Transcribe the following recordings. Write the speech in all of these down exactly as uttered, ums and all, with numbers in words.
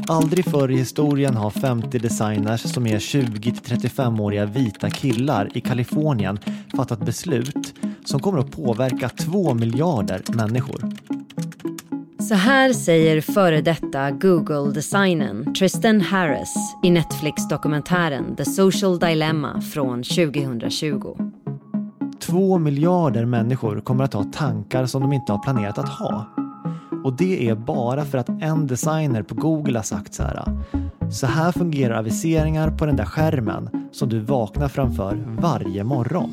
Aldrig förr i historien har femtio designers som är tjugo till trettiofem-åriga vita killar i Kalifornien fattat beslut som kommer att påverka två miljarder människor. Så här säger före detta Google-designern Tristan Harris i Netflix-dokumentären The Social Dilemma från tjugohundratjugo. Två miljarder människor kommer att ha tankar som de inte har planerat att ha. Och det är bara för att en designer på Google har sagt så här. Så här fungerar aviseringar på den där skärmen som du vaknar framför varje morgon.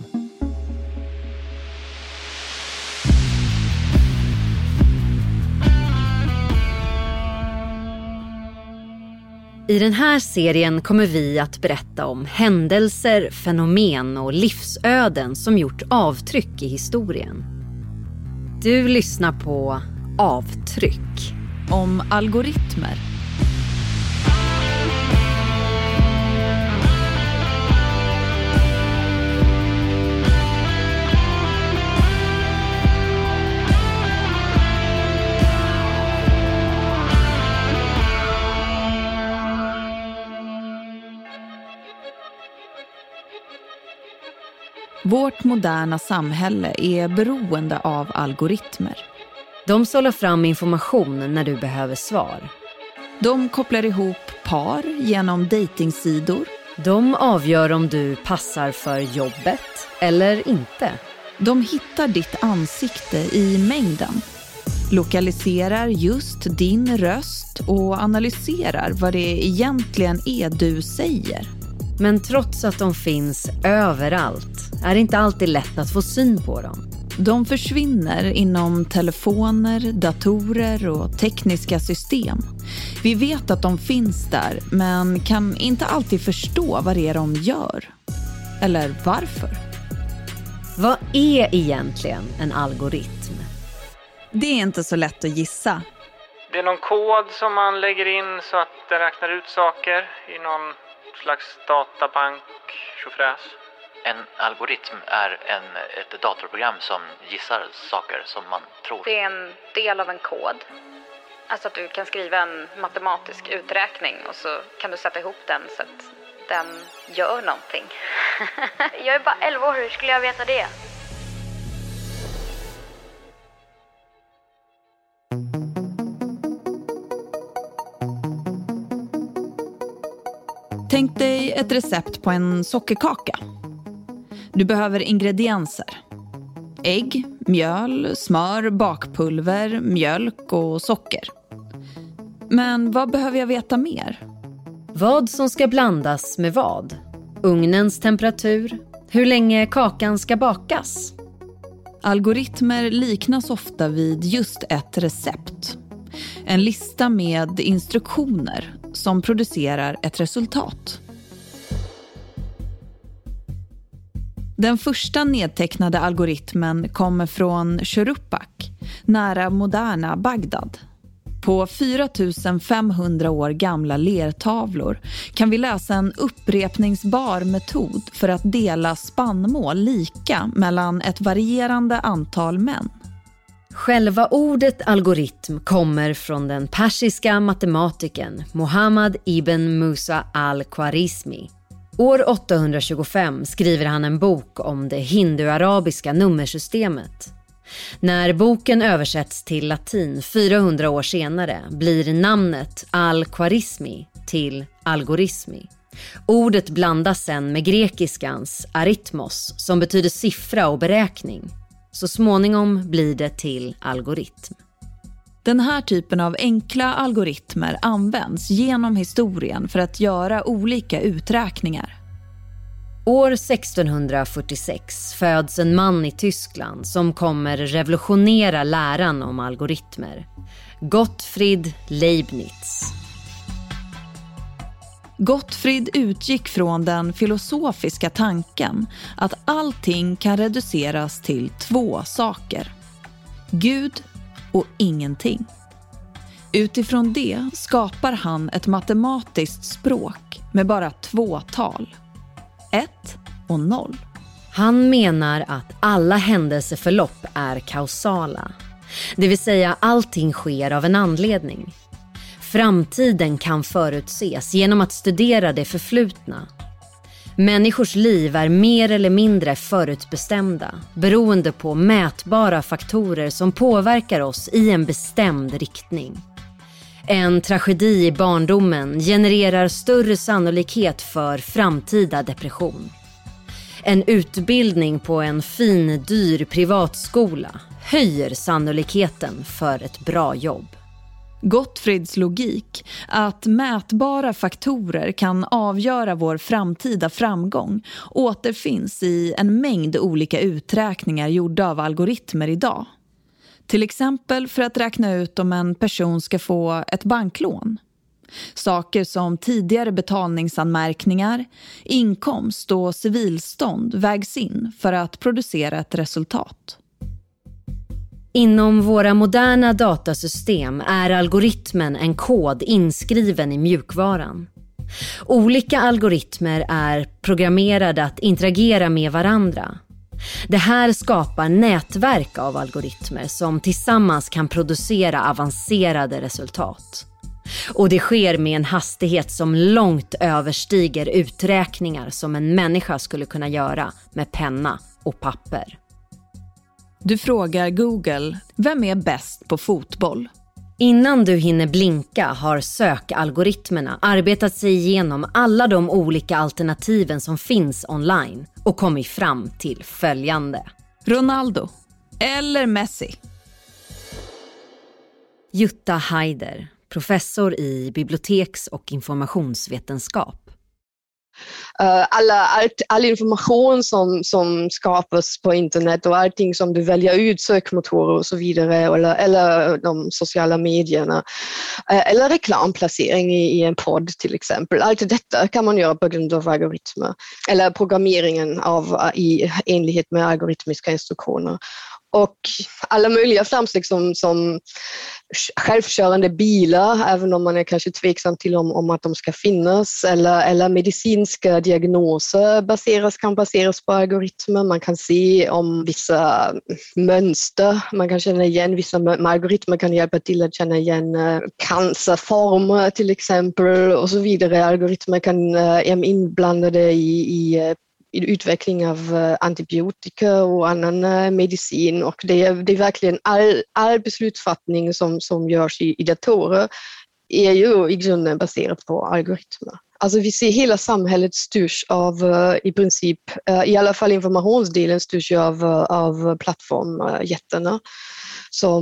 I den här serien kommer vi att berätta om händelser, fenomen och livsöden som gjort avtryck i historien. Du lyssnar på Avtryck. Om algoritmer. Vårt moderna samhälle är beroende av algoritmer. De sållar fram information när du behöver svar. De kopplar ihop par genom datingsidor. De avgör om du passar för jobbet eller inte. De hittar ditt ansikte i mängden. Lokaliserar just din röst och analyserar vad det egentligen är du säger. Men trots att de finns överallt är det inte alltid lätt att få syn på dem. De försvinner inom telefoner, datorer och tekniska system. Vi vet att de finns där, men kan inte alltid förstå vad det är de gör. Eller varför. Vad är egentligen en algoritm? Det är inte så lätt att gissa. Det är någon kod som man lägger in så att den räknar ut saker i någon slags databank, tjofräs. En algoritm är en, ett datorprogram som gissar saker som man tror. Det är en del av en kod. Alltså att du kan skriva en matematisk uträkning och så kan du sätta ihop den så att den gör någonting. Jag är bara elva år, hur skulle jag veta det? Tänk dig ett recept på en sockerkaka. Du behöver ingredienser. Ägg, mjöl, smör, bakpulver, mjölk och socker. Men vad behöver jag veta mer? Vad som ska blandas med vad? Ugnens temperatur? Hur länge kakan ska bakas? Algoritmer liknas ofta vid just ett recept. En lista med instruktioner som producerar ett resultat. Den första nedtecknade algoritmen kommer från Shuruppak, nära moderna Bagdad. På fyra tusen femhundra år gamla lertavlor kan vi läsa en upprepningsbar metod för att dela spannmål lika mellan ett varierande antal män. Själva ordet algoritm kommer från den persiska matematikern Muhammad ibn Musa al-Khwarizmi. År åttahundratjugofem skriver han en bok om det hindu-arabiska nummersystemet. När boken översätts till latin fyrahundra år senare blir namnet al-Khwarizmi till algoritmi. Ordet blandas sen med grekiskans aritmos som betyder siffra och beräkning. Så småningom blir det till algoritm. Den här typen av enkla algoritmer används genom historien för att göra olika uträkningar. År sextonhundrafyrtiosex föds en man i Tyskland som kommer revolutionera läran om algoritmer. Gottfried Leibniz. Gottfried utgick från den filosofiska tanken att allting kan reduceras till två saker. Gud och ingenting. Utifrån det skapar han ett matematiskt språk med bara två tal. Ett och noll. Han menar att alla händelseförlopp är kausala. Det vill säga allting sker av en anledning. Framtiden kan förutses genom att studera det förflutna. Människors liv är mer eller mindre förutbestämda, beroende på mätbara faktorer som påverkar oss i en bestämd riktning. En tragedi i barndomen genererar större sannolikhet för framtida depression. En utbildning på en fin, dyr privatskola höjer sannolikheten för ett bra jobb. Gottfrieds logik, att mätbara faktorer kan avgöra vår framtida framgång, återfinns i en mängd olika uträkningar gjorda av algoritmer idag. Till exempel för att räkna ut om en person ska få ett banklån. Saker som tidigare betalningsanmärkningar, inkomst och civilstånd vägs in för att producera ett resultat. Inom våra moderna datasystem är algoritmen en kod inskriven i mjukvaran. Olika algoritmer är programmerade att interagera med varandra. Det här skapar nätverk av algoritmer som tillsammans kan producera avancerade resultat. Och det sker med en hastighet som långt överstiger uträkningar som en människa skulle kunna göra med penna och papper. Du frågar Google, vem är bäst på fotboll? Innan du hinner blinka har sökalgoritmerna arbetat sig igenom alla de olika alternativen som finns online och kommit fram till följande. Ronaldo eller Messi? Jutta Heider, professor i biblioteks- och informationsvetenskap. Uh, alla, all, all information som, som skapas på internet och allting som du väljer ut, sökmotorer och så vidare, eller, eller de sociala medierna, uh, eller reklamplacering i, i en podd till exempel. Allt detta kan man göra på grund av algoritmer, eller programmeringen av, uh, i enlighet med algoritmiska instruktioner. Och alla möjliga framsteg som, som självkörande bilar, även om man är kanske tveksam till om, om att de ska finnas, eller, eller medicinska diagnoser baseras, kan baseras på algoritmer. Man kan se om vissa mönster, man kan känna igen vissa algoritmer kan hjälpa till att känna igen cancerformer till exempel och så vidare. Algoritmer kan är inblandade i, i i utveckling av antibiotika och annan medicin, och det är, det är verkligen all, all beslutsfattning som, som görs i, i datorer är ju i grunden baserat på algoritmer. Alltså vi ser hela samhället styrs av, i princip, i alla fall informationsdelen styrs av, av plattformjättarna som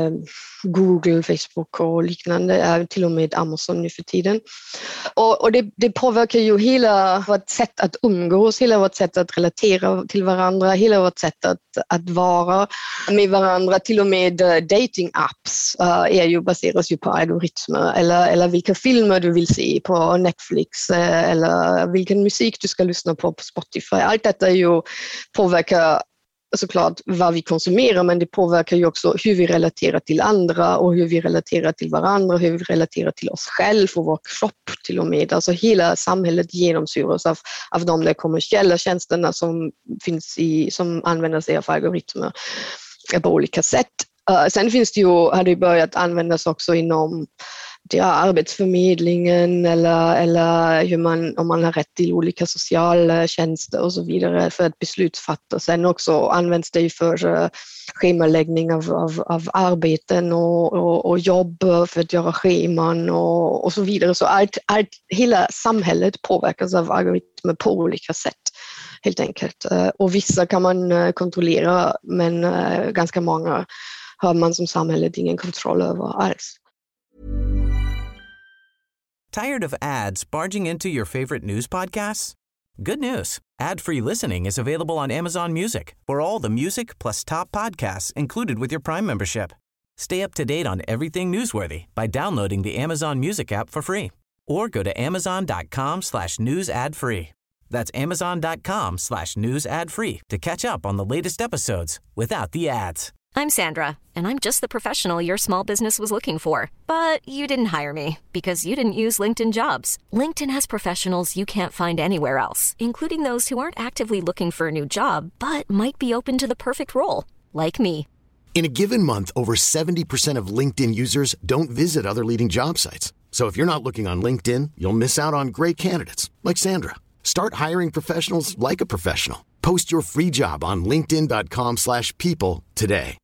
Google, Facebook och liknande, till och med Amazon nu för tiden. Och, och det, det påverkar ju hela vårt sätt att umgås, hela vårt sätt att relatera till varandra, hela vårt sätt att, att vara med varandra. Till och med dating-apps uh, är ju, baseras ju på algoritmer, eller, eller vilka filmer du vill se på Netflix, uh, eller vilken musik du ska lyssna på på Spotify. Allt detta är ju påverkar såklart vad vi konsumerar, men det påverkar ju också hur vi relaterar till andra och hur vi relaterar till varandra, hur vi relaterar till oss själva och vår kropp till och med. Alltså hela samhället genomsyras av, av de där kommersiella tjänsterna som finns i, som använder sig av algoritmer på olika sätt. Uh, sen finns det ju, har det börjat användas också inom ja, arbetsförmedlingen, eller, eller hur man, om man har rätt till olika sociala tjänster och så vidare för att beslutsfatta. Sen också används det för uh, schemaläggning av, av, av arbeten och, och, och jobb för att göra scheman och, och så vidare. Så allt, allt, hela samhället påverkas av algoritmer på olika sätt. Helt enkelt. Uh, och vissa kan man uh, kontrollera, men uh, ganska många har man som samhället ingen kontroll över alls. Tired of ads barging into your favorite news podcasts? Good news. Ad-free listening is available on Amazon Music for all the music plus top podcasts included with your Prime membership. Stay up to date on everything newsworthy by downloading the Amazon Music app for free or go to amazon.com slash news ad free. That's amazon.com slash news ad free to catch up on the latest episodes without the ads. I'm Sandra, and I'm just the professional your small business was looking for. But you didn't hire me because you didn't use LinkedIn Jobs. LinkedIn has professionals you can't find anywhere else, including those who aren't actively looking for a new job, but might be open to the perfect role, like me. In a given month, over seventy percent of LinkedIn users don't visit other leading job sites. So if you're not looking on LinkedIn, you'll miss out on great candidates like Sandra. Start hiring professionals like a professional. Post your free job on linkedin dot com slash people today.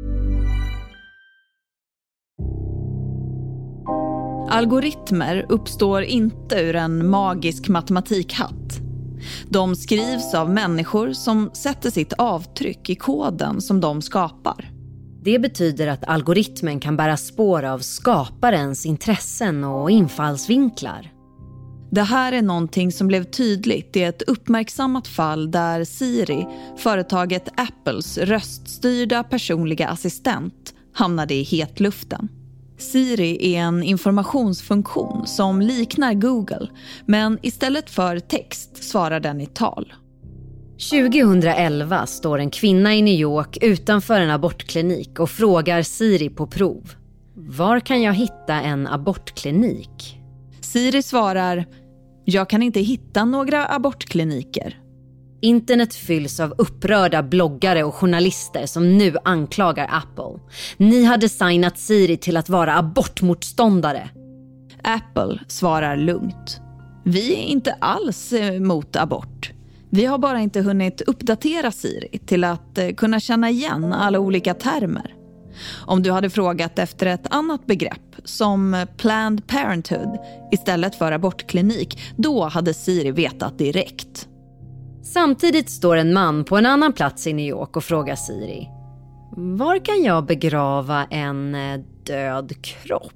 Algoritmer uppstår inte ur en magisk matematikhatt. De skrivs av människor som sätter sitt avtryck i koden som de skapar. Det betyder att algoritmen kan bära spår av skaparens intressen och infallsvinklar. Det här är någonting som blev tydligt i ett uppmärksammat fall där Siri, företaget Apples röststyrda personliga assistent, hamnade i hetluften. Siri är en informationsfunktion som liknar Google, men istället för text svarar den i tal. tjugohundraelva står en kvinna i New York utanför en abortklinik och frågar Siri på prov: var kan jag hitta en abortklinik? Siri svarar: jag kan inte hitta några abortkliniker. Internet fylls av upprörda bloggare och journalister som nu anklagar Apple. Ni har designat Siri till att vara abortmotståndare. Apple svarar lugnt: vi är inte alls mot abort. Vi har bara inte hunnit uppdatera Siri till att kunna känna igen alla olika termer. Om du hade frågat efter ett annat begrepp som Planned Parenthood istället för abortklinik, då hade Siri vetat direkt. Samtidigt står en man på en annan plats i New York och frågar Siri: var kan jag begrava en död kropp?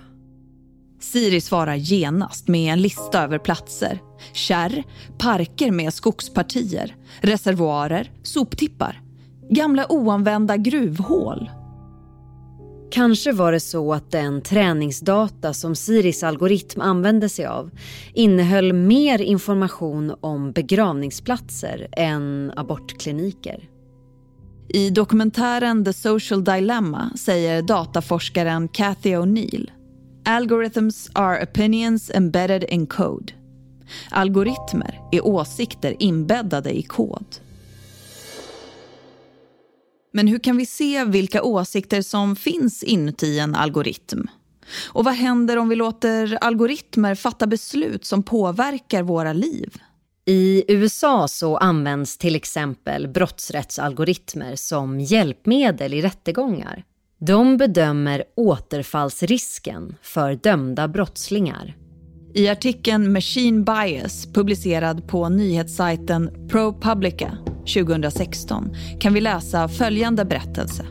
Siri svarar genast med en lista över platser: kärr, parker med skogspartier, reservoarer, soptippar, gamla oanvända gruvhål. Kanske var det så att den träningsdata som Siris algoritm använde sig av innehöll mer information om begravningsplatser än abortkliniker. I dokumentären The Social Dilemma säger dataforskaren Cathy O'Neill: algorithms are opinions embedded in code. Algoritmer är åsikter inbäddade i kod. Men hur kan vi se vilka åsikter som finns inuti en algoritm? Och vad händer om vi låter algoritmer fatta beslut som påverkar våra liv? I U S A så används till exempel brottsrättsalgoritmer som hjälpmedel i rättegångar. De bedömer återfallsrisken för dömda brottslingar. I artikeln Machine Bias, publicerad på nyhetssajten ProPublica tjugohundrasexton, kan vi läsa följande berättelse.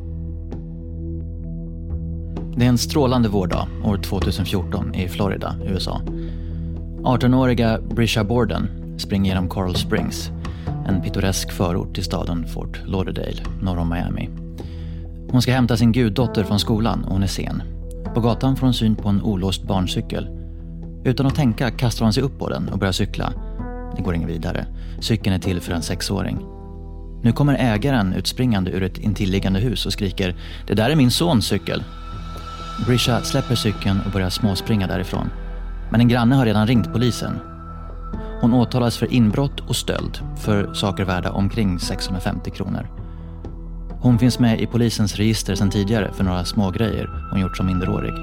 Det är en strålande vårdag år tjugohundrafjorton i Florida, U S A. arton-åriga Brisha Borden springer genom Coral Springs, en pittoresk förort till staden Fort Lauderdale, norr om Miami. Hon ska hämta sin guddotter från skolan och hon är sen. På gatan får hon syn på en olåst barncykel. Utan att tänka kastar hon sig upp på den och börjar cykla. Det går inget vidare. Cykeln är till för en sexåring. Nu kommer ägaren utspringande ur ett intilliggande hus och skriker: det där är min sons cykel. Brisha släpper cykeln och börjar småspringa därifrån. Men en granne har redan ringt polisen. Hon åtalas för inbrott och stöld för saker värda omkring sexhundrafemtio kronor. Hon finns med i polisens register sedan tidigare för några små grejer hon gjort som minderårig.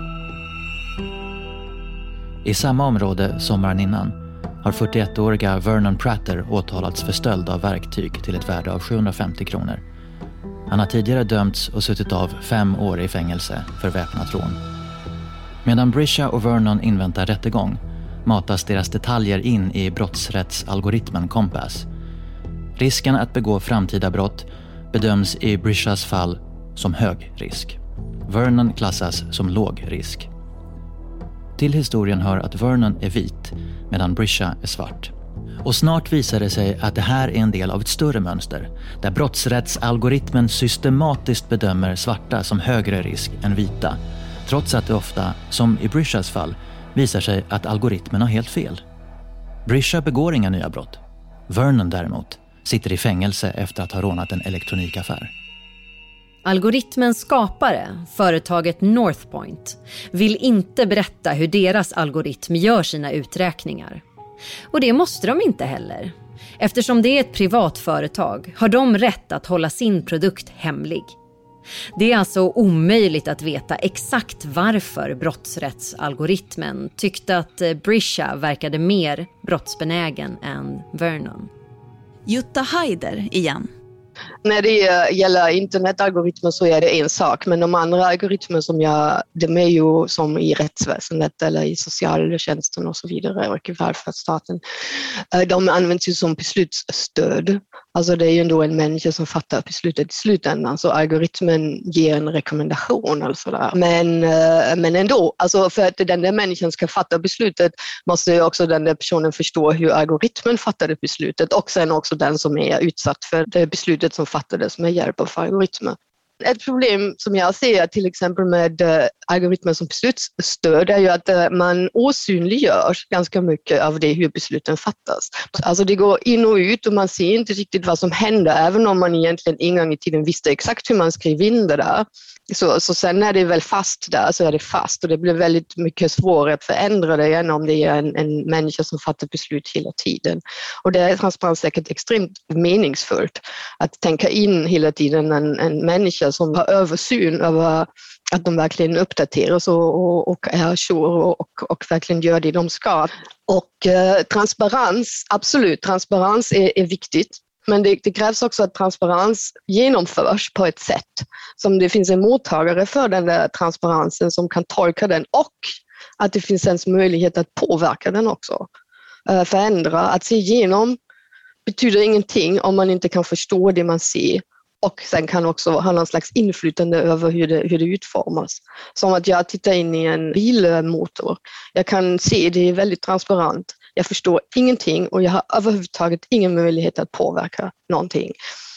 I samma område sommaren innan har fyrtioettåriga Vernon Prater åtalats för stöld av verktyg till ett värde av sjuhundrafemtio kronor. Han har tidigare dömts och suttit av fem år i fängelse för väpnat rån. Medan Brisha och Vernon inväntar rättegång matas deras detaljer in i brottsrättsalgoritmen Compass. Risken att begå framtida brott bedöms i Brishas fall som hög risk. Vernon klassas som låg risk. Till historien hör att Vernon är vit medan Brisha är svart. Och snart visar det sig att det här är en del av ett större mönster där brottsrättsalgoritmen systematiskt bedömer svarta som högre risk än vita, trots att det ofta, som i Brishas fall, visar sig att algoritmen har helt fel. Brisha begår inga nya brott. Vernon däremot sitter i fängelse efter att ha rånat en elektronikaffär. Algoritmens skapare, företaget Northpoint, vill inte berätta hur deras algoritm gör sina uträkningar. Och det måste de inte heller. Eftersom det är ett privat företag har de rätt att hålla sin produkt hemlig. Det är alltså omöjligt att veta exakt varför brottsrättsalgoritmen tyckte att Briscia verkade mer brottsbenägen än Vernon. Jutta Heider igen. När det gäller internetalgoritmer så är det en sak, men de andra algoritmer som jag, de är ju som i rättsväsendet eller i socialtjänsten och så vidare och i välfärdsstaten. De används ju som beslutsstöd. Alltså det är ju ändå en människa som fattar beslutet i slutändan, så algoritmen ger en rekommendation eller sådär. Men, men ändå, alltså för att den där människan ska fatta beslutet måste ju också den där personen förstå hur algoritmen fattade beslutet och sen också den som är utsatt för det beslutet som fattades med hjälp av algoritmer. Ett problem som jag ser till exempel med uh, algoritmer som beslutsstöd är ju att uh, man osynliggör ganska mycket av det hur besluten fattas. Alltså det går in och ut och man ser inte riktigt vad som händer, även om man egentligen en gång i tiden visste exakt hur man skrev in det där. Så, så sen när det är väl fast där så är det fast och det blir väldigt mycket svårare att förändra det än om det är en, en människa som fattar beslut hela tiden. Och det är transparens säkert extremt meningsfullt att tänka in hela tiden en, en människa som har översyn över att de verkligen uppdateras och, och, och är sure och, och, och verkligen gör det de ska. Och eh, transparens, absolut, transparens är, är viktigt. Men det, det krävs också att transparens genomförs på ett sätt som det finns en mottagare för den där transparensen som kan tolka den och att det finns ens möjlighet att påverka den också. Uh, förändra, att se igenom betyder ingenting om man inte kan förstå det man ser och sen kan också ha någon slags inflytande över hur det, hur det utformas. Som att jag tittar in i en bilmotor. Jag kan se det är väldigt transparent. Jag förstår ingenting och jag har överhuvudtaget ingen möjlighet att påverka någonting.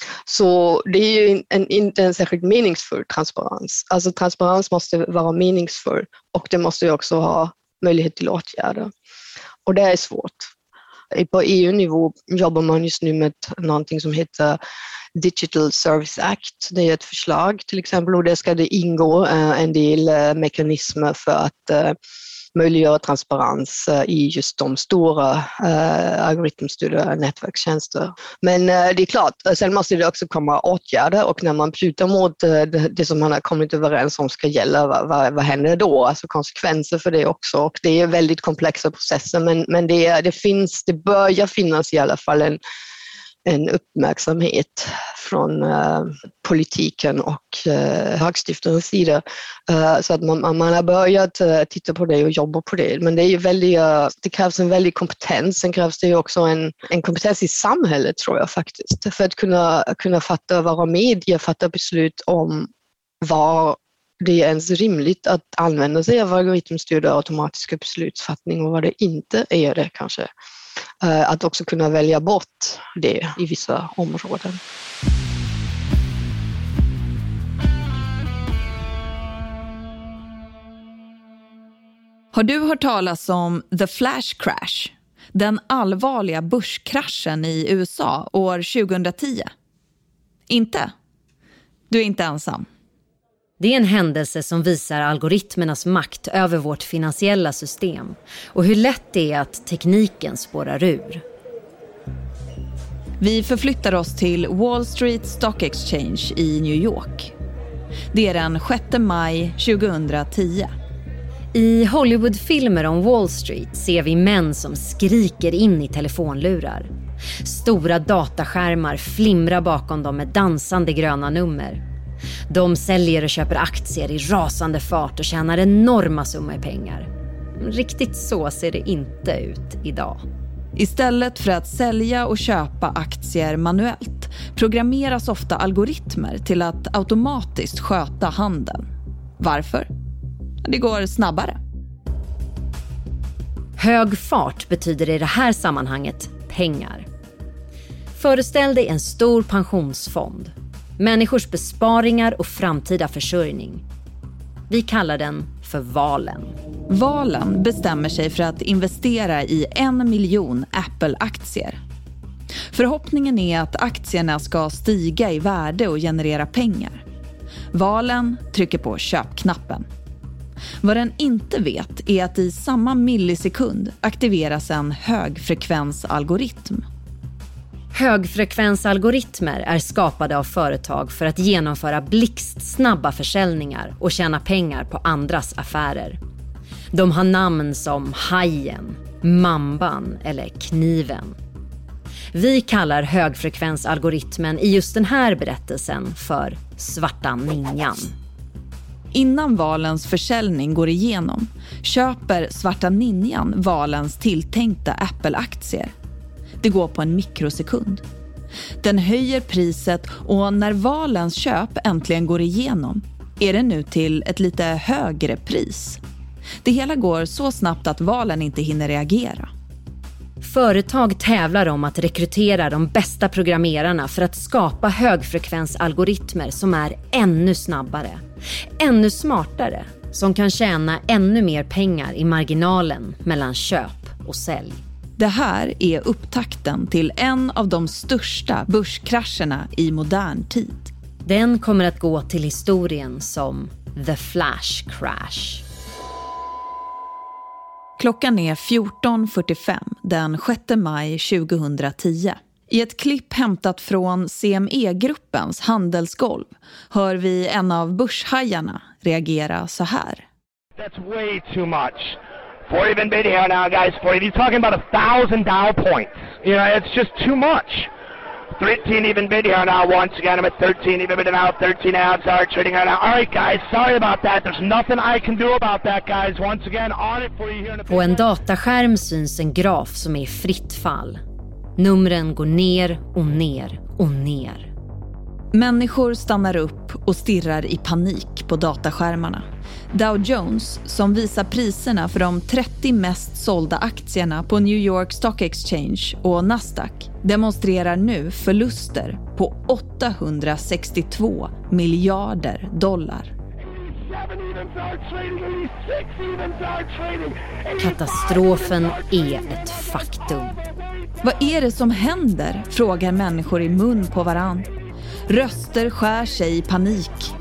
Så det är ju en, inte en särskilt meningsfull transparens. Alltså transparens måste vara meningsfull och det måste ju också ha möjlighet till åtgärder. Och det är svårt. På E U-nivå jobbar man just nu med någonting som heter Digital Service Act. Det är ett förslag till exempel och där ska det ingå en del mekanismer för att möjliggöra transparens i just de stora äh, algoritmstyrda nätverkstjänster. Men äh, det är klart, sen måste det också komma åtgärder och när man bryter mot äh, det, det som man har kommit överens om ska gälla, vad, vad, vad händer då? Alltså konsekvenser för det också. Och det är väldigt komplexa processer men, men det, det, finns, det börjar finnas i alla fall en en uppmärksamhet från uh, politiken och uh, högstiftarens sida. Uh, så att man, man har börjat uh, titta på det och jobba på det. Men det är ju väldigt, uh, det krävs en väldig kompetens. Sen krävs det ju också en, en kompetens i samhället tror jag faktiskt. För att kunna, kunna fatta, vara media, fatta beslut om vad det är ens rimligt att använda sig av algoritmstyrda automatiska beslutsfattning och vad det inte är det kanske. Att också kunna välja bort det i vissa områden. Har du hört talas om The Flash Crash? Den allvarliga börskraschen i U S A år tjugohundratio? Inte? Du är inte ensam. Det är en händelse som visar algoritmernas makt över vårt finansiella system och hur lätt det är att tekniken spårar ur. Vi förflyttar oss till Wall Street Stock Exchange i New York. Det är den sjätte maj tjugohundratio. I Hollywoodfilmer om Wall Street ser vi män som skriker in i telefonlurar. Stora dataskärmar flimrar bakom dem med dansande gröna nummer. De säljer och köper aktier i rasande fart och tjänar enorma summor pengar. Riktigt så ser det inte ut idag. Istället för att sälja och köpa aktier manuellt programmeras ofta algoritmer till att automatiskt sköta handeln. Varför? Det går snabbare. Hög fart betyder i det här sammanhanget pengar. Föreställ dig en stor pensionsfond. Människors besparingar och framtida försörjning. Vi kallar den för valen. Valen bestämmer sig för att investera i en miljon Apple-aktier. Förhoppningen är att aktierna ska stiga i värde och generera pengar. Valen trycker på köpknappen. Vad den inte vet är att i samma millisekund aktiveras en högfrekvensalgoritm. Högfrekvensalgoritmer är skapade av företag för att genomföra blixtsnabba försäljningar och tjäna pengar på andras affärer. De har namn som Hajen, Mamban eller Kniven. Vi kallar högfrekvensalgoritmen i just den här berättelsen för Svarta Ninjan. Innan valens försäljning går igenom köper Svarta Ninjan valens tilltänkta Apple-aktier. Det går på en mikrosekund. Den höjer priset och när valens köp äntligen går igenom är det nu till ett lite högre pris. Det hela går så snabbt att valen inte hinner reagera. Företag tävlar om att rekrytera de bästa programmerarna för att skapa högfrekvensalgoritmer som är ännu snabbare, ännu smartare, som kan tjäna ännu mer pengar i marginalen mellan köp och sälj. Det här är upptakten till en av de största börskrascherna i modern tid. Den kommer att gå till historien som The Flash Crash. Klockan är fjorton fyrtiofem den sjätte maj tjugohundratio. I ett klipp hämtat från C M E-gruppens handelsgolv hör vi en av börshajarna reagera så här. That's way too much. forty even bid here now, guys. forty. He's talking about a thousand Dow points. You know, it's just too much. thirteen even bid here now. Once again, I'm at thirteen even bid now. thirteen odds are trading right now. All right, guys. Sorry about that. There's nothing I can do about that, guys. Once again, on it for you here in the. På en dataskärm syns en graf som är i fritt fall. Numren går ner och ner och ner. Människor stannar upp och stirrar i panik på dataskärmarna. Dow Jones, som visar priserna för de trettio mest sålda aktierna på New York Stock Exchange och Nasdaq, demonstrerar nu förluster på åttahundrasextiotvå miljarder dollar. Katastrofen är ett faktum. Vad är det som händer? Frågar människor i mun på varann. Röster skär sig i panik.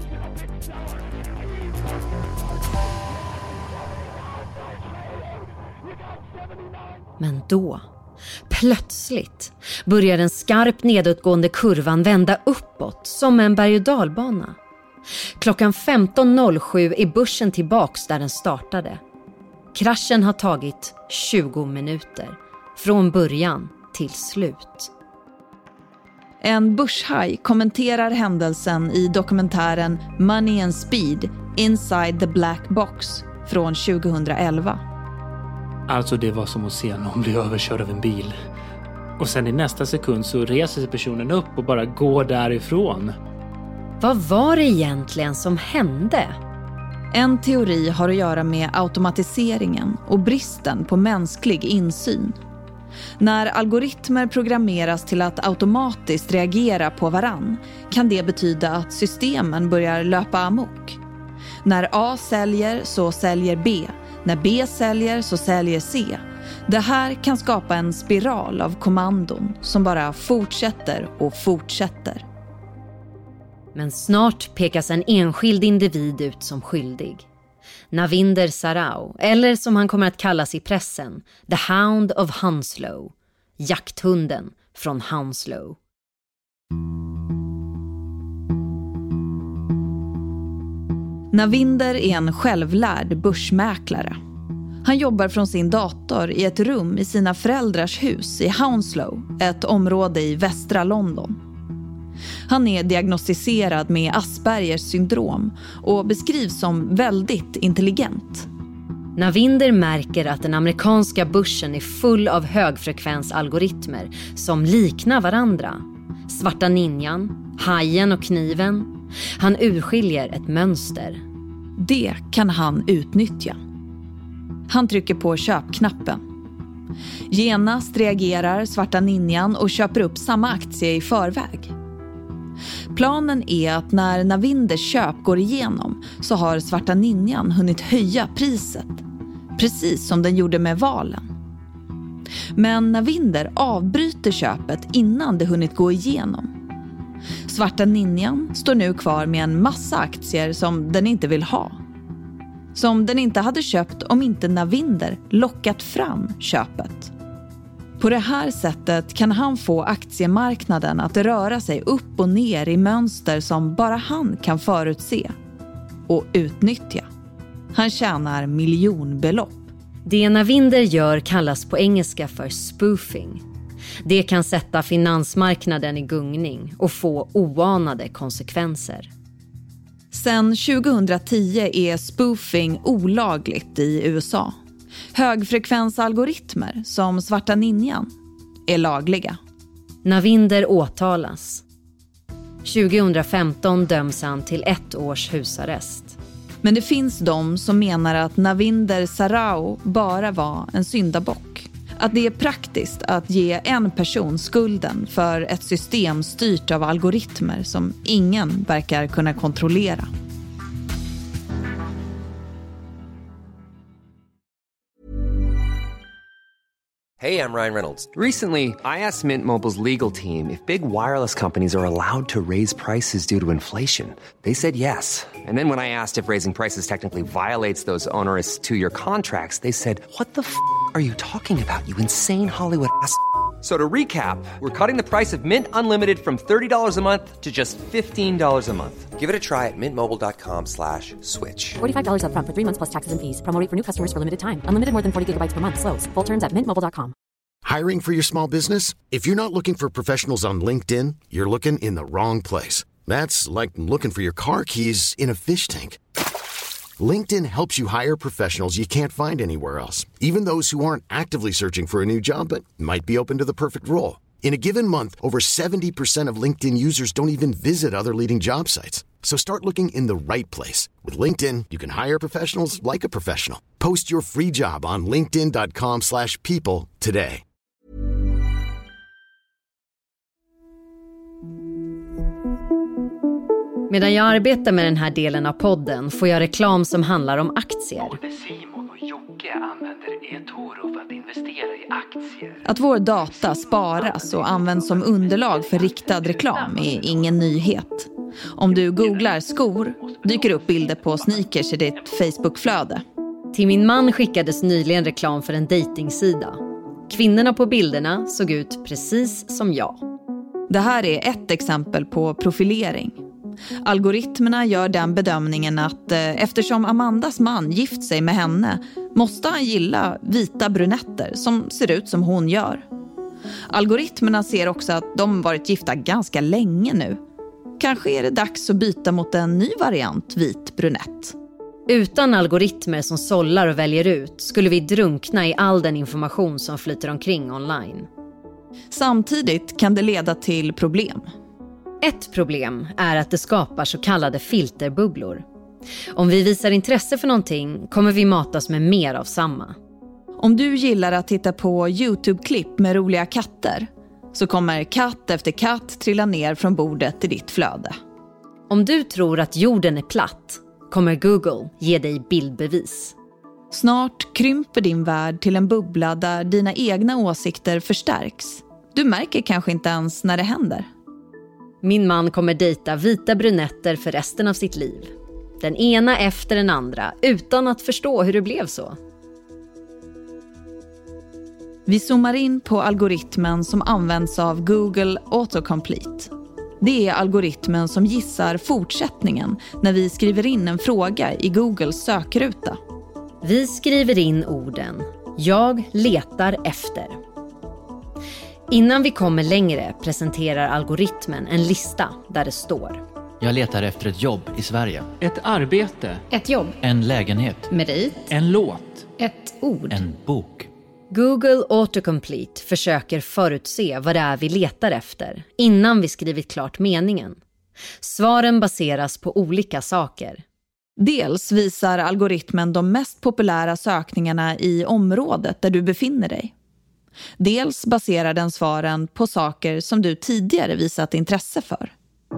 Men då, plötsligt, börjar den skarpt nedåtgående kurvan vända uppåt som en berg- och dalbana. Klockan femton noll sju är börsen tillbaks där den startade. Kraschen har tagit tjugo minuter, från början till slut. En börshaj kommenterar händelsen i dokumentären Money and Speed Inside the Black Box från tjugohundraelva. Alltså det var som att se någon bli överkörd av en bil. Och sen i nästa sekund så reser sig personen upp och bara går därifrån. Vad var det egentligen som hände? En teori har att göra med automatiseringen och bristen på mänsklig insyn. När algoritmer programmeras till att automatiskt reagera på varann kan det betyda att systemen börjar löpa amok. När A säljer så säljer B. När B säljer så säljer C. Det här kan skapa en spiral av kommandon som bara fortsätter och fortsätter. Men snart pekas en enskild individ ut som skyldig. Navinder Sarau, eller som han kommer att kallas i pressen, The Hound of Hounslow, jakthunden från Hounslow. Navinder är en självlärd börsmäklare. Han jobbar från sin dator i ett rum i sina föräldrars hus i Hounslow, ett område i västra London. Han är diagnostiserad med Aspergers syndrom och beskrivs som väldigt intelligent. Navinder märker att den amerikanska börsen är full av högfrekvensalgoritmer som liknar varandra. Svarta Ninjan, Hajen och Kniven. Han urskiljer ett mönster. Det kan han utnyttja. Han trycker på köpknappen. Genast reagerar Svarta Ninjan och köper upp samma aktie i förväg. Planen är att när Navinders köp går igenom så har Svarta Ninjan hunnit höja priset, precis som den gjorde med valen. Men Navinder avbryter köpet innan det hunnit gå igenom. Svarta Ninjan står nu kvar med en massa aktier som den inte vill ha. Som den inte hade köpt om inte Navinder lockat fram köpet. På det här sättet kan han få aktiemarknaden att röra sig upp och ner i mönster som bara han kan förutse och utnyttja. Han tjänar miljonbelopp. Det Navinder gör kallas på engelska för spoofing. Det kan sätta finansmarknaden i gungning och få oanade konsekvenser. Sen tjugohundratio är spoofing olagligt i U S A. Högfrekvensalgoritmer som Svarta Ninjan är lagliga. Navinder åtalas. tjugohundrafemton döms han till ett års husarrest. Men det finns de som menar att Navinder Sarao bara var en syndabock. Att det är praktiskt att ge en person skulden för ett system styrt av algoritmer som ingen verkar kunna kontrollera. Hey, I'm Ryan Reynolds. Recently, I asked Mint Mobile's legal team if big wireless companies are allowed to raise prices due to inflation. They said yes. And then when I asked if raising prices technically violates those onerous two-year contracts, they said, what the f*** are you talking about, you insane Hollywood ass? So to recap, we're cutting the price of Mint Unlimited from thirty dollars a month to just fifteen dollars a month. Give it a try at mintmobile.com slash switch. forty-five dollars up front for three months plus taxes and fees. Promo rate for new customers for limited time. Unlimited more than forty gigabytes per month. Slows full terms at mint mobile dot com. Hiring for your small business? If you're not looking for professionals on LinkedIn, you're looking in the wrong place. That's like looking for your car keys in a fish tank. LinkedIn helps you hire professionals you can't find anywhere else, even those who aren't actively searching for a new job but might be open to the perfect role. In a given month, over seventy percent of LinkedIn users don't even visit other leading job sites. So start looking in the right place. With LinkedIn, you can hire professionals like a professional. Post your free job on linkedin dot com slash people today. Medan jag arbetar med den här delen av podden får jag reklam som handlar om aktier. Både Simon och Jocke använder eToro för att investera i aktier. Att vår data sparas och används som underlag för riktad reklam är ingen nyhet. Om du googlar skor dyker upp bilder på sneakers i ditt Facebook-flöde. Till min man skickades nyligen reklam för en dejtingsida. Kvinnorna på bilderna såg ut precis som jag. Det här är ett exempel på profilering. Algoritmerna gör den bedömningen att eh, eftersom Amandas man gift sig med henne måste han gilla vita brunetter som ser ut som hon gör. Algoritmerna ser också att de varit gifta ganska länge nu. Kanske är det dags att byta mot en ny variant vit brunett. Utan algoritmer som sållar och väljer ut skulle vi drunkna i all den information som flyter omkring online. Samtidigt kan det leda till problem. Ett problem är att det skapar så kallade filterbubblor. Om vi visar intresse för någonting kommer vi matas med mer av samma. Om du gillar att titta på YouTube-klipp med roliga katter så kommer katt efter katt trilla ner från bordet i ditt flöde. Om du tror att jorden är platt kommer Google ge dig bildbevis. Snart krymper din värld till en bubbla där dina egna åsikter förstärks. Du märker kanske inte ens när det händer. Min man kommer dejta vita brunetter för resten av sitt liv. Den ena efter den andra utan att förstå hur det blev så. Vi zoomar in på algoritmen som används av Google Autocomplete. Det är algoritmen som gissar fortsättningen när vi skriver in en fråga i Googles sökruta. Vi skriver in orden "Jag letar efter". Innan vi kommer längre presenterar algoritmen en lista där det står: Jag letar efter ett jobb i Sverige. Ett arbete. Ett jobb. En lägenhet. Merit. En låt. Ett ord. En bok. Google Autocomplete försöker förutse vad det är vi letar efter innan vi skrivit klart meningen. Svaren baseras på olika saker. Dels visar algoritmen de mest populära sökningarna i området där du befinner dig. Dels baserar den svaren på saker som du tidigare visat intresse för.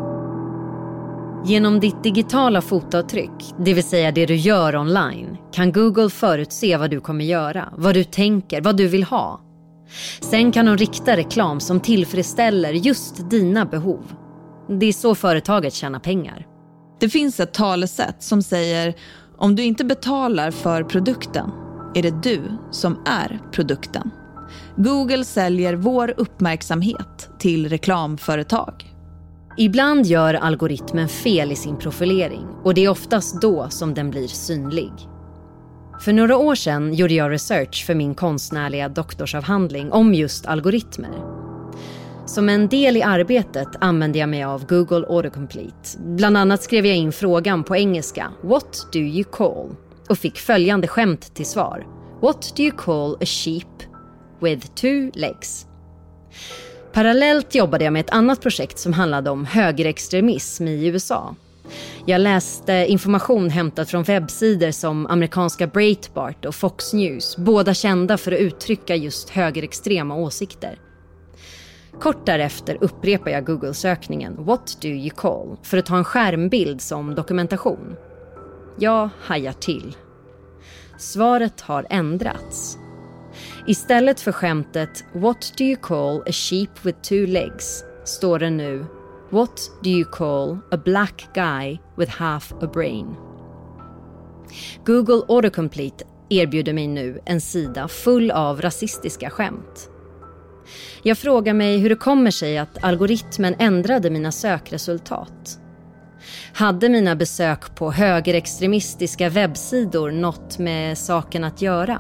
Genom ditt digitala fotavtryck, det vill säga det du gör online, kan Google förutse vad du kommer göra, vad du tänker, vad du vill ha. Sen kan de rikta reklam som tillfredsställer just dina behov. Det är så företaget tjänar pengar. Det finns ett talesätt som säger: om du inte betalar för produkten är det du som är produkten. Google säljer vår uppmärksamhet till reklamföretag. Ibland gör algoritmen fel i sin profilering och det är oftast då som den blir synlig. För några år sedan gjorde jag research för min konstnärliga doktorsavhandling om just algoritmer. Som en del i arbetet använde jag mig av Google Autocomplete. Bland annat skrev jag in frågan på engelska, "What do you call?" och fick följande skämt till svar. "What do you call a sheep with two legs?" Parallellt jobbade jag med ett annat projekt som handlade om högerextremism i U S A. Jag läste information hämtad från webbsidor som amerikanska Breitbart och Fox News, båda kända för att uttrycka just högerextrema åsikter. Kort därefter upprepar jag Google-sökningen "What do you call?" för att ta en skärmbild som dokumentation. Jag hajar till. Svaret har ändrats. Istället för skämtet "What do you call a sheep with two legs?" står det nu "What do you call a black guy with half a brain?" Google Autocomplete erbjuder mig nu en sida full av rasistiska skämt. Jag frågar mig hur det kommer sig att algoritmen ändrade mina sökresultat. Hade mina besök på högerextremistiska webbsidor något med saken att göra?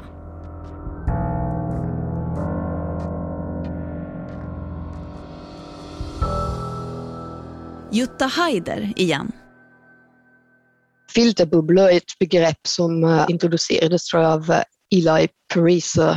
Jutta Heider igen. Filterbubblor är ett begrepp som uh, introducerades tror jag, av uh, Eli Pariser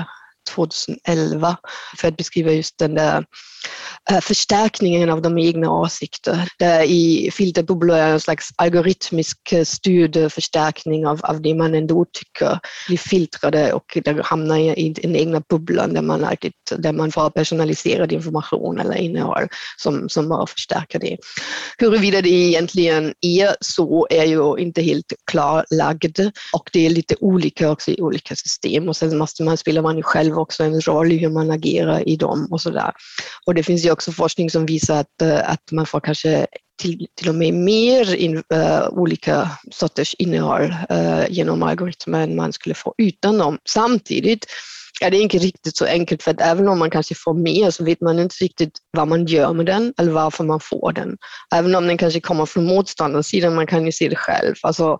tjugoelva för att beskriva just den där uh, förstärkningen av de egna åsikter. Där i filterbubblor är en slags algoritmisk styrd förstärkning av, av det man ändå tycker blir filtrade och där hamnar i, i den egna bubblan där man, alltid, där man får personaliserad information eller innehåll som, som bara förstärker det. Huruvida det egentligen är så är ju inte helt klarlagd och det är lite olika också i olika system och sen måste man spela man ju själv också en roll i hur man agerar i dem och sådär. Och det finns ju också forskning som visar att, att man får kanske till, till och med mer in, uh, olika sorters innehåll uh, genom algoritmer än man skulle få utan dem. Samtidigt är det inte riktigt så enkelt för att även om man kanske får mer så vet man inte riktigt vad man gör med den eller varför man får den. Även om den kanske kommer från motståndarens sida, man kan ju se det själv. Alltså,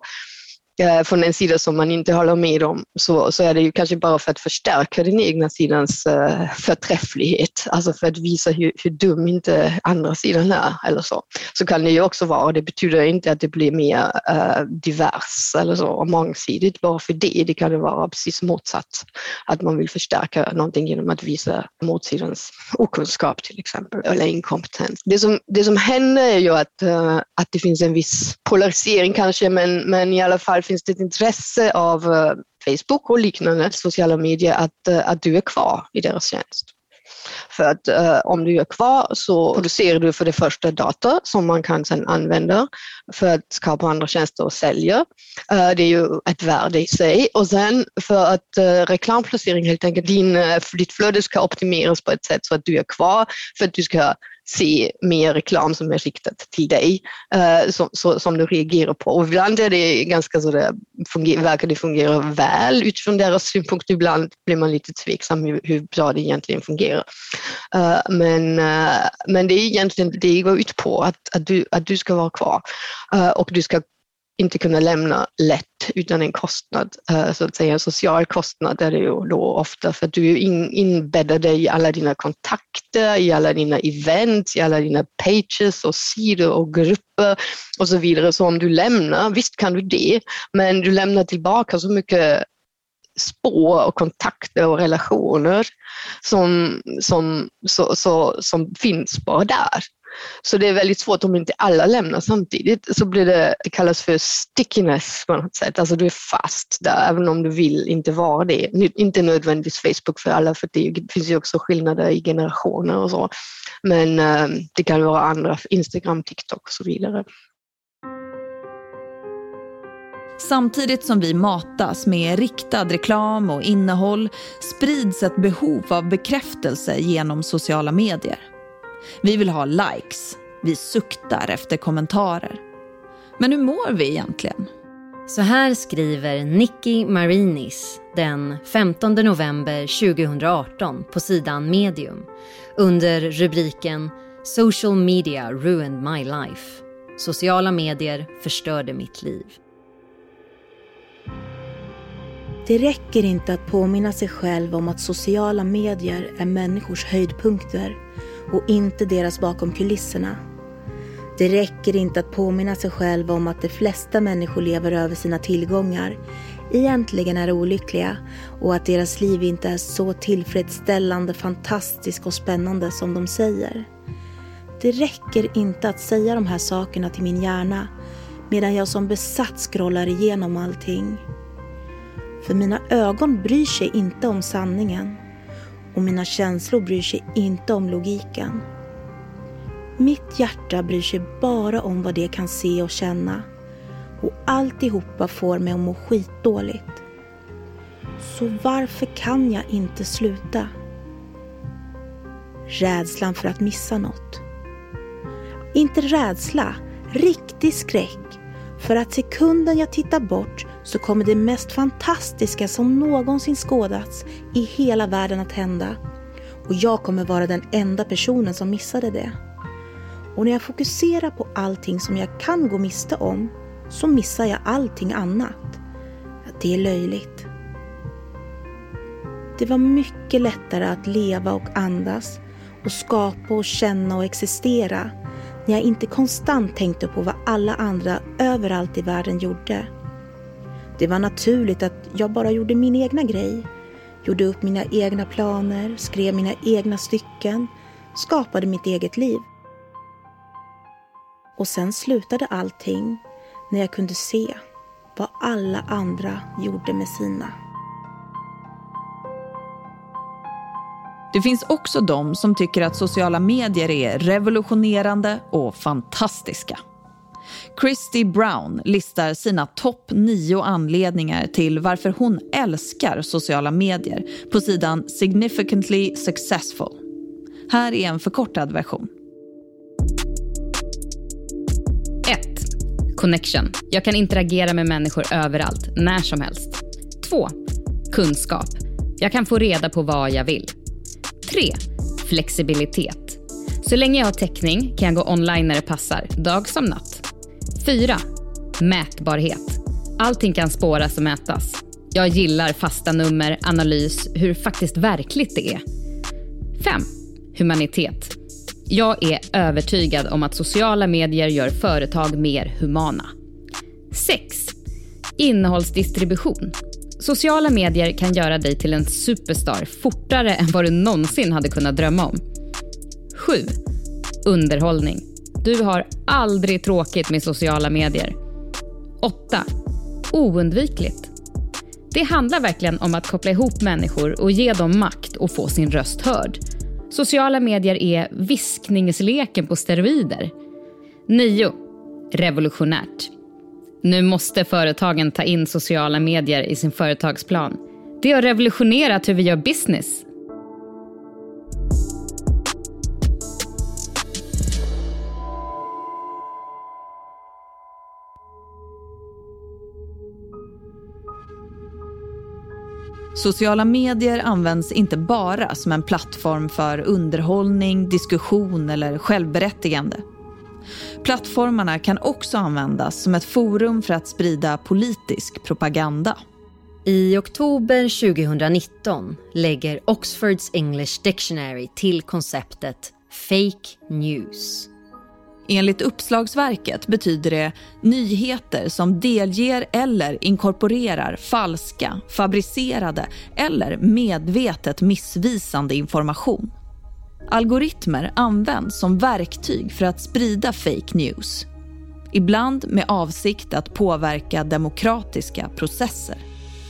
från en sida som man inte håller med om så, så är det ju kanske bara för att förstärka den egna sidans uh, förträfflighet. Alltså för att visa hur, hur dum inte andra sidan är eller så. Så kan det ju också vara. Det betyder inte att det blir mer uh, divers eller så och mångsidigt bara för det. Det kan det vara precis motsatt. Att man vill förstärka någonting genom att visa motsidans okunskap till exempel eller inkompetens. Det som, det som händer är ju att, uh, att det finns en viss polarisering kanske men, men i alla fall finns det ett intresse av uh, Facebook och liknande sociala medier att, uh, att du är kvar i deras tjänst. För att uh, om du är kvar så producerar du för det första data som man kan sedan använda för att skapa andra tjänster och sälja. Uh, det är ju ett värde i sig. Och sen för att uh, reklamplacering helt enkelt, din, uh, ditt flöde ska optimeras på ett sätt så att du är kvar för att du ska se mer reklam som är riktat till dig uh, som, så, som du reagerar på. Och ibland är det ganska så det funger- verkar det fungera väl utifrån deras synpunkt. Ibland blir man lite tveksam hur, hur bra det egentligen fungerar. Uh, men, uh, men det är egentligen det går ut på att, att, du, att du ska vara kvar uh, och du ska inte kunna lämna lätt utan en kostnad, så att säga en social kostnad är det ju då ofta för att du är in, inbäddad i alla dina kontakter, i alla dina events, i alla dina pages och sidor och grupper och så vidare. Så om du lämnar, visst kan du det, men du lämnar tillbaka så mycket spår och kontakter och relationer som, som, så, så, som finns bara där. Så det är väldigt svårt om inte alla lämnar samtidigt. Så blir det, det kallas för stickiness på något sätt. Alltså du är fast där även om du vill inte vara det. Inte nödvändigtvis Facebook för alla för det finns ju också skillnader i generationer och så. Men eh, det kan vara andra, Instagram, TikTok och så vidare. Samtidigt som vi matas med riktad reklam och innehåll sprids ett behov av bekräftelse genom sociala medier. Vi vill ha likes, vi suktar efter kommentarer. Men hur mår vi egentligen? Så här skriver Nicky Marinis den femtonde november tjugohundraarton på sidan Medium under rubriken Social media ruined my life. Sociala medier förstörde mitt liv. Det räcker inte att påminna sig själv om att sociala medier är människors höjdpunkter och inte deras bakom kulisserna. Det räcker inte att påminna sig själv om att de flesta människor lever över sina tillgångar, egentligen är olyckliga och att deras liv inte är så tillfredsställande, fantastiskt och spännande som de säger. Det räcker inte att säga de här sakerna till min hjärna medan jag som besatt scrollar igenom allting. För mina ögon bryr sig inte om sanningen och mina känslor bryr sig inte om logiken. Mitt hjärta bryr sig bara om vad det kan se och känna och alltihopa får mig att må skitdåligt. Så varför kan jag inte sluta? Rädslan för att missa något. Inte rädsla, riktig skräck. För att sekunden jag tittar bort så kommer det mest fantastiska som någonsin skådats i hela världen att hända. Och jag kommer vara den enda personen som missade det. Och när jag fokuserar på allting som jag kan gå miste om så missar jag allting annat. Det är löjligt. Det var mycket lättare att leva och andas och skapa och känna och existera när jag inte konstant tänkte på vad alla andra överallt i världen gjorde. Det var naturligt att jag bara gjorde min egna grej. Gjorde upp mina egna planer, skrev mina egna stycken, skapade mitt eget liv. Och sen slutade allting när jag kunde se vad alla andra gjorde med sina. Det finns också de som tycker att sociala medier är revolutionerande och fantastiska. Christy Brown listar sina topp nio anledningar till varför hon älskar sociala medier på sidan Significantly Successful. Här är en förkortad version. ett. Connection. Jag kan interagera med människor överallt, när som helst. två. Kunskap. Jag kan få reda på vad jag vill. tre. Flexibilitet. Så länge jag har täckning kan jag gå online när det passar, dag som natt. fyra. Mätbarhet. Allting kan spåras och mätas. Jag gillar fasta nummer, analys, hur faktiskt verkligt det är. fem. Humanitet. Jag är övertygad om att sociala medier gör företag mer humana. sex. Innehållsdistribution. Sociala medier kan göra dig till en superstar fortare än vad du någonsin hade kunnat drömma om. sju. Underhållning. Du har aldrig tråkigt med sociala medier. åtta. Oundvikligt. Det handlar verkligen om att koppla ihop människor och ge dem makt och få sin röst hörd. Sociala medier är viskningsleken på steroider. nio. Revolutionärt. Nu måste företagen ta in sociala medier i sin företagsplan. Det har revolutionerat hur vi gör business. Sociala medier används inte bara som en plattform för underhållning, diskussion eller självberättigande. Plattformarna kan också användas som ett forum för att sprida politisk propaganda. I oktober tjugonitton lägger Oxfords English Dictionary till konceptet fake news. Enligt uppslagsverket betyder det nyheter som delger eller inkorporerar falska, fabricerade eller medvetet missvisande information. Algoritmer används som verktyg för att sprida fake news. Ibland med avsikt att påverka demokratiska processer.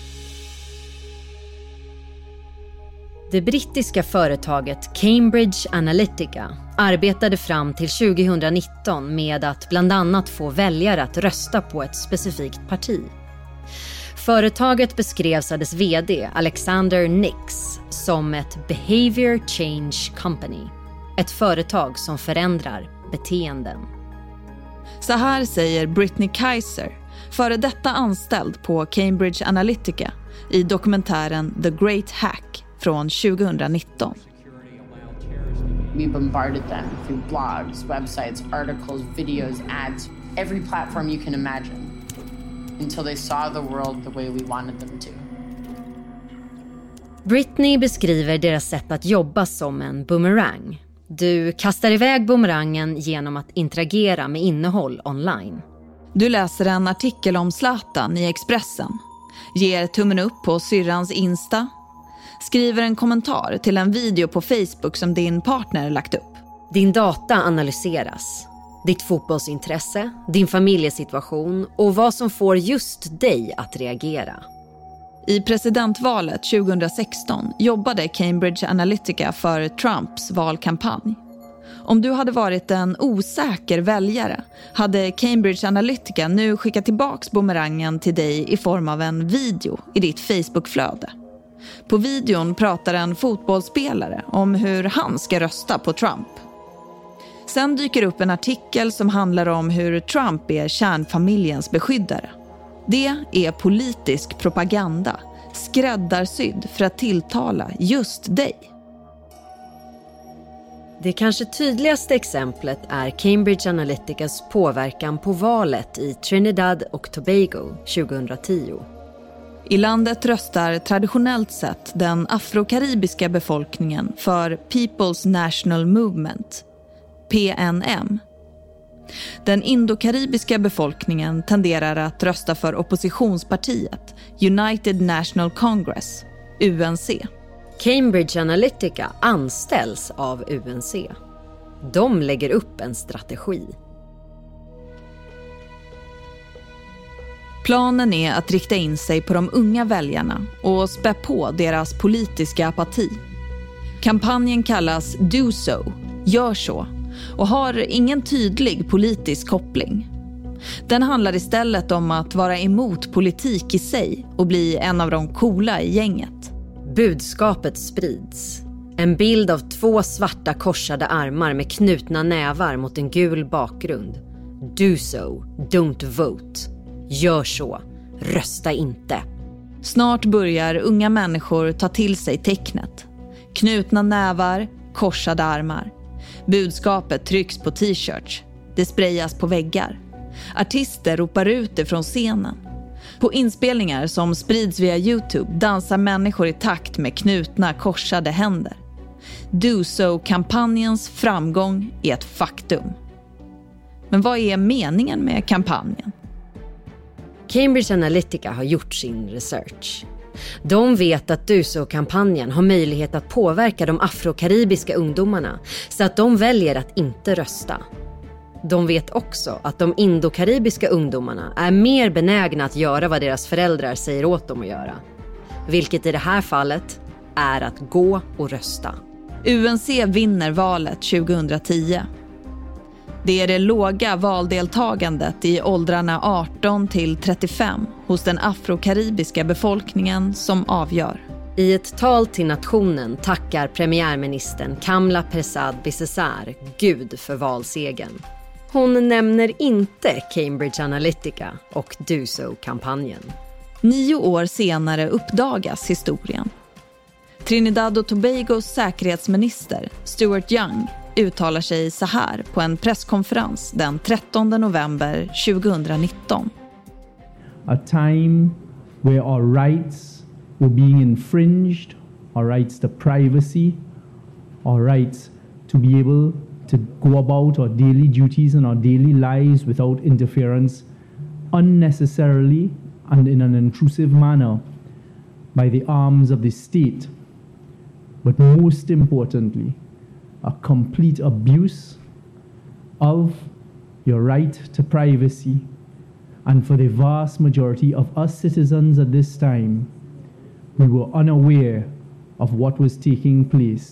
Det brittiska företaget Cambridge Analytica arbetade fram till tjugonitton med att bland annat få väljare att rösta på ett specifikt parti. Företaget beskrevs av dess vd Alexander Nix som ett behavior change company. Ett företag som förändrar beteenden. Så här säger Brittany Kaiser, före detta anställd på Cambridge Analytica i dokumentären The Great Hack från tjugonitton. We bombarded them through blogs, websites, articles, videos, ads, every platform you can imagine, until they saw the world the way we wanted them to. Britney beskriver deras sätt att jobba som en boomerang. Du kastar iväg boomerangen genom att interagera med innehåll online. Du läser en artikel om Zlatan i Expressen, ger tummen upp på syrrans Insta, skriver en kommentar till en video på Facebook som din partner lagt upp. Din data analyseras. Ditt fotbollsintresse, din familjesituation och vad som får just dig att reagera. I presidentvalet tjugohundrasexton jobbade Cambridge Analytica för Trumps valkampanj. Om du hade varit en osäker väljare hade Cambridge Analytica nu skickat tillbaks boomerangen till dig i form av en video i ditt Facebookflöde. På videon pratar en fotbollsspelare om hur han ska rösta på Trump. Sen dyker upp en artikel som handlar om hur Trump är kärnfamiljens beskyddare. Det är politisk propaganda, skräddarsydd för att tilltala just dig. Det kanske tydligaste exemplet är Cambridge Analyticas påverkan på valet i Trinidad och Tobago tjugohundratio. I landet röstar traditionellt sett den afrokaribiska befolkningen för People's National Movement, P N M. Den indokaribiska befolkningen tenderar att rösta för oppositionspartiet United National Congress, U N C. Cambridge Analytica anställs av U N C. De lägger upp en strategi. Planen är att rikta in sig på de unga väljarna och spä på deras politiska apati. Kampanjen kallas Do So, gör så, och har ingen tydlig politisk koppling. Den handlar istället om att vara emot politik i sig och bli en av de coola i gänget. Budskapet sprids. En bild av två svarta korsade armar med knutna nävar mot en gul bakgrund. Do so, don't vote. Gör så, rösta inte. Snart börjar unga människor ta till sig tecknet. Knutna nävar, korsade armar. Budskapet trycks på t-shirts. Det sprayas på väggar. Artister ropar ut ifrån scenen. På inspelningar som sprids via YouTube dansar människor i takt med knutna, korsade händer. Do So-kampanjens framgång är ett faktum. Men vad är meningen med kampanjen? Cambridge Analytica har gjort sin research. De vet att Do So-kampanjen har möjlighet att påverka de afrokaribiska ungdomarna så att de väljer att inte rösta. De vet också att de indokaribiska ungdomarna är mer benägna att göra vad deras föräldrar säger åt dem att göra. Vilket i det här fallet är att gå och rösta. U N C vinner valet tjugohundratio. Det är det låga valdeltagandet i åldrarna arton till trettiofem hos den afrokaribiska befolkningen som avgör. I ett tal till nationen tackar premiärministern Kamla Persad-Bissessar Gud för valsegen. Hon nämner inte Cambridge Analytica och Do So-kampanjen. Nio år senare uppdagas historien. Trinidad och Tobagos säkerhetsminister Stuart Young uttalar sig så här på en presskonferens den trettonde november tjugohundranitton. A time where our rights were being infringed, our rights to privacy, our rights to be able to go about our daily duties and our daily lives without interference unnecessarily and in an intrusive manner by the arms of the state. But most importantly, a complete abuse of your right to privacy. And for the vast majority of us citizens at this time, we were unaware of what was taking place.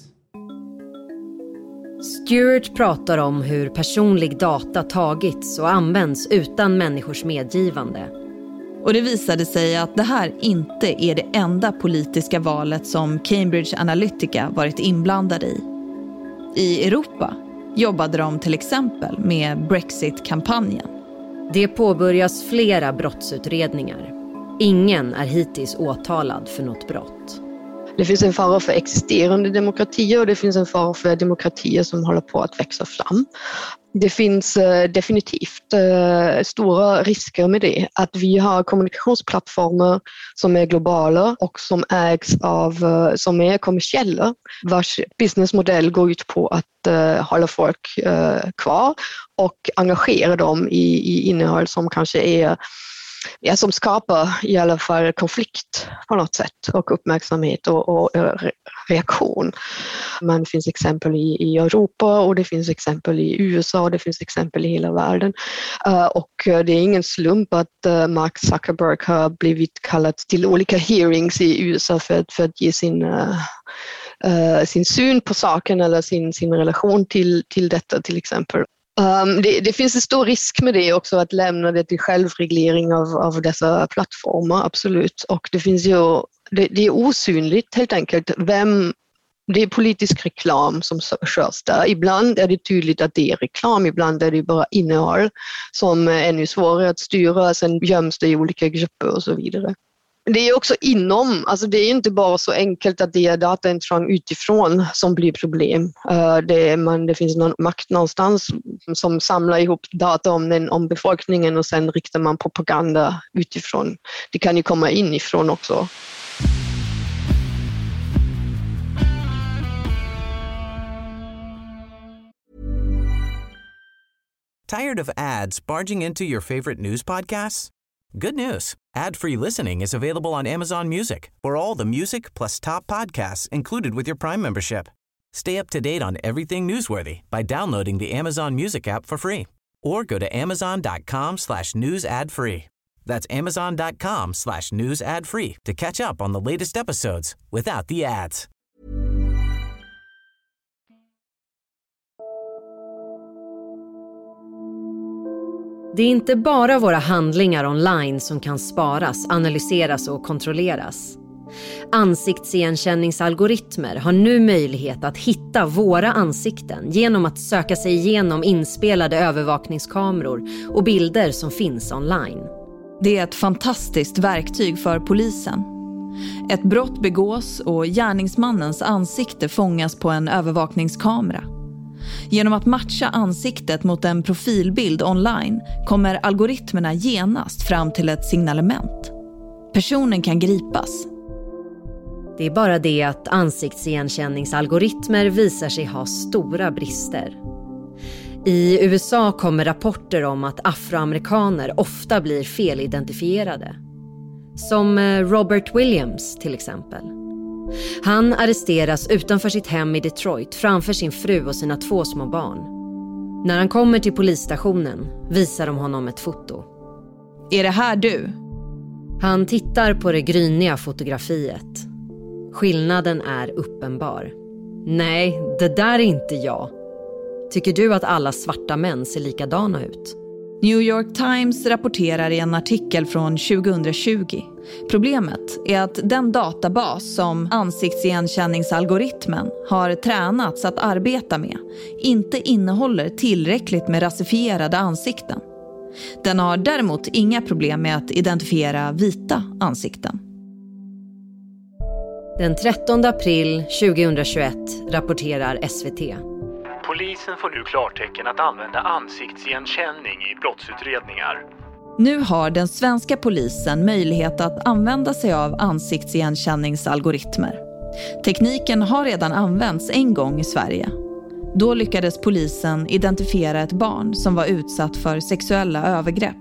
Stuart pratar om hur personlig data tagits och används utan människors medgivande. Och det visade sig att det här inte är det enda politiska valet som Cambridge Analytica varit inblandade i. I Europa jobbade de till exempel med Brexit-kampanjen. Det påbörjas flera brottsutredningar. Ingen är hittills åtalad för något brott. Det finns en fara för existerande demokratier och det finns en fara för demokratier som håller på att växa fram. Det finns eh, definitivt eh, stora risker med det. Att vi har kommunikationsplattformar som är globala och som ägs av, eh, som är kommersiella, vars businessmodell går ut på att eh, hålla folk eh, kvar och engagera dem i, i innehåll som kanske är Ja, som skapar i alla fall konflikt på något sätt och uppmärksamhet och, och reaktion. Men det finns exempel i, i Europa och det finns exempel i U S A och det finns exempel i hela världen. Uh, och det är ingen slump att uh, Mark Zuckerberg har blivit kallad till olika hearings i U S A för att, för att ge sin, uh, uh, sin syn på saken eller sin, sin relation till, till detta till exempel. Um, det, det finns en stor risk med det också att lämna det till självreglering av, av dessa plattformar, absolut. Och det finns ju, det, det är osynligt helt enkelt vem, det är politisk reklam som körs där. Ibland är det tydligt att det är reklam, ibland är det bara innehåll som är ännu svårare att styra, sen göms det i olika grupper och så vidare. Det är också inom, alltså det är inte bara så enkelt att det är dataintrång utifrån som blir problem. Det, är man, det finns någon makt någonstans som samlar ihop data om, den, om befolkningen och sen riktar man propaganda utifrån. Det kan ju komma inifrån också. Tired of ads barging into your favorite news podcasts? Good news. Ad-free listening is available on Amazon Music for all the music plus top podcasts included with your Prime membership. Stay up to date on everything newsworthy by downloading the Amazon Music app for free or go to amazon.com slash news ad free. That's amazon.com slash news ad free to catch up on the latest episodes without the ads. Det är inte bara våra handlingar online som kan sparas, analyseras och kontrolleras. Ansiktsigenkänningsalgoritmer har nu möjlighet att hitta våra ansikten genom att söka sig igenom inspelade övervakningskameror och bilder som finns online. Det är ett fantastiskt verktyg för polisen. Ett brott begås och gärningsmannens ansikte fångas på en övervakningskamera. Genom att matcha ansiktet mot en profilbild online kommer algoritmerna genast fram till ett signalement. Personen kan gripas. Det är bara det att ansiktsigenkänningsalgoritmer visar sig ha stora brister. I U S A kommer rapporter om att afroamerikaner ofta blir felidentifierade. Som Robert Williams till exempel. Han arresteras utanför sitt hem i Detroit framför sin fru och sina två små barn. När han kommer till polisstationen visar de honom ett foto. Är det här du? Han tittar på det gryniga fotografiet. Skillnaden är uppenbar. Nej, det där är inte jag. Tycker du att alla svarta män ser likadana ut? New York Times rapporterar i en artikel från tjugohundratjugo. Problemet är att den databas som ansiktsigenkänningsalgoritmen har tränats att arbeta med inte innehåller tillräckligt med rasifierade ansikten. Den har däremot inga problem med att identifiera vita ansikten. Den trettonde april tjugohundratjugoett rapporterar S V T. Polisen får nu klartecken att använda ansiktsigenkänning i brottsutredningar. Nu har den svenska polisen möjlighet att använda sig av ansiktsigenkänningsalgoritmer. Tekniken har redan använts en gång i Sverige. Då lyckades polisen identifiera ett barn som var utsatt för sexuella övergrepp.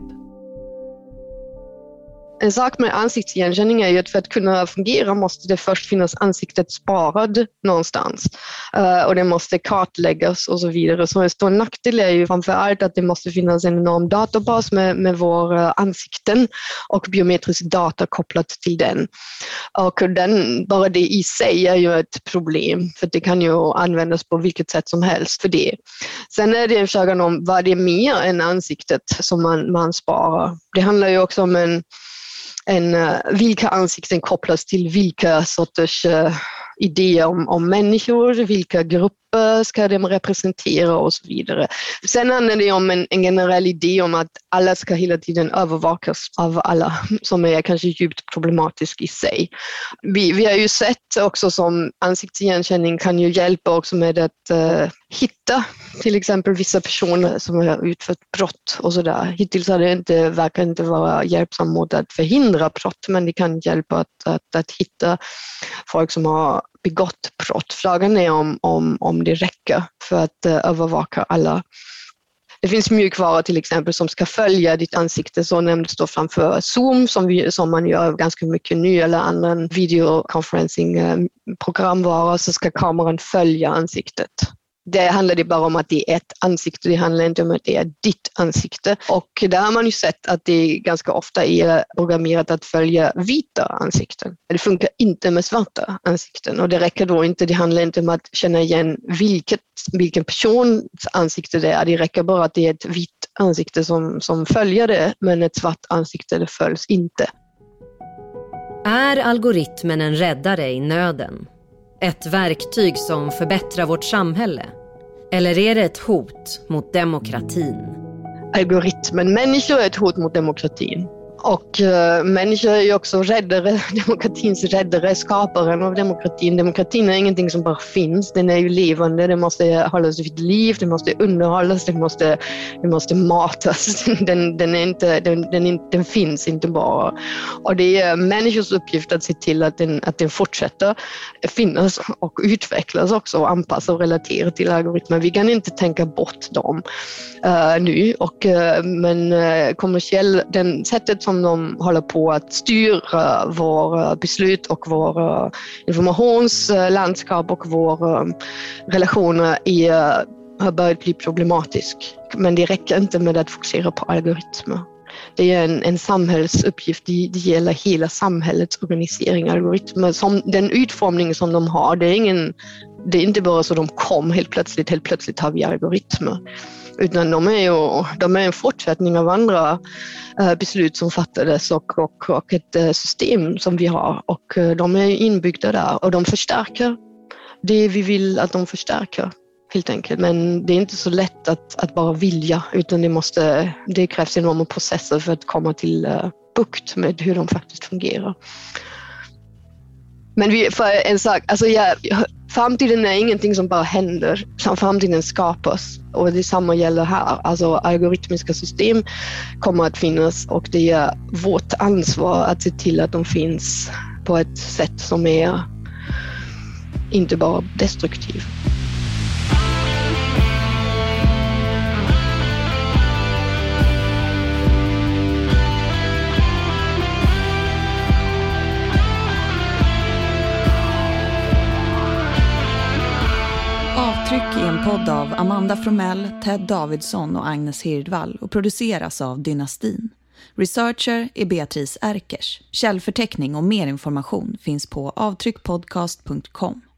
En sak med ansiktsigenkänning är ju att för att kunna fungera måste det först finnas ansiktet sparad någonstans. Uh, och det måste kartläggas och så vidare. Så en stor nackdel är ju framförallt att det måste finnas en enorm databas med, med våra ansikten och biometrisk data kopplat till den. Och den, bara det i sig är ju ett problem, för det kan ju användas på vilket sätt som helst för det. Sen är det en fråga om vad det är mer än ansiktet som man, man sparar. Det handlar ju också om en En, uh, vilka ansikten kopplas till vilka sorters uh, idéer om, om människor, vilka grupper grupper ska de representera och så vidare. Sen handlar det om en, en generell idé om att alla ska hela tiden övervakas av alla, som är kanske djupt problematisk i sig. Vi, vi har ju sett också som ansiktsigenkänning kan ju hjälpa också med att uh, hitta till exempel vissa personer som har utfört brott och sådär. Hittills har det inte, verkar inte vara hjälpsamt mot att förhindra brott, men det kan hjälpa att, att, att hitta folk som har begått brott. Frågan är om, om, om det räcker för att uh, övervaka alla. Det finns mjukvara till exempel som ska följa ditt ansikte, så nämndes då framför Zoom som, vi, som man gör ganska mycket nu, eller andra videoconferencing-programvaror, så ska kameran följa ansiktet. Det handlar det bara om att det är ett ansikte, det handlar inte om att det är ditt ansikte. Och där har man ju sett att det ganska ofta är programmerat att följa vita ansikten. Det funkar inte med svarta ansikten, och det räcker då inte, det handlar inte om att känna igen vilket, vilken persons ansikte det är. Det räcker bara att det är ett vitt ansikte som, som följer det, men ett svart ansikte det följs inte. Är algoritmen en räddare i nöden? Ett verktyg som förbättrar vårt samhälle? Eller är det ett hot mot demokratin? Algoritmen, människor är ett hot mot demokratin. Och uh, människor är ju också räddare, demokratins räddare, skaparen av demokratin. Demokratin är ingenting som bara finns, den är ju levande, det måste hållas vid liv, det måste underhållas, det måste, det måste matas. Den, den, är inte, den, den, den finns inte bara. Och det är människors uppgift att se till att den, att den fortsätter finnas och utvecklas också, och anpassa och relatera till algoritmer. Vi kan inte tänka bort dem uh, nu, och, uh, men uh, kommersiell, den sättet som de håller på att styra våra beslut och våra informationslandskap och våra relationer är, har börjat bli problematisk. Men det räcker inte med att fokusera på algoritmer. Det är en, en samhällsuppgift, det, det gäller hela samhällets organisering. Algoritmer, som den utformning som de har, det är, ingen, det är inte bara så de kom helt plötsligt, helt plötsligt har vi algoritmer. Utan de är ju de är en fortsättning av andra uh, beslut som fattades och, och, och ett uh, system som vi har. Och uh, de är inbyggda där, och de förstärker det vi vill att de förstärker, helt enkelt. Men det är inte så lätt att, att bara vilja, utan det, måste, det krävs enorma processer för att komma till uh, bukt med hur de faktiskt fungerar. Men vi, för en sak, alltså jag, framtiden är ingenting som bara händer, framtiden skapas, och detsamma gäller här. Alltså algoritmiska system kommer att finnas, och det är vårt ansvar att se till att de finns på ett sätt som är inte bara destruktivt. Avtryck är en podd av Amanda Fromell, Ted Davidsson och Agnes Hirdvall och produceras av Dynastin. Researcher är Beatrice Erkers. Källförteckning och mer information finns på avtryckpodcast punkt com.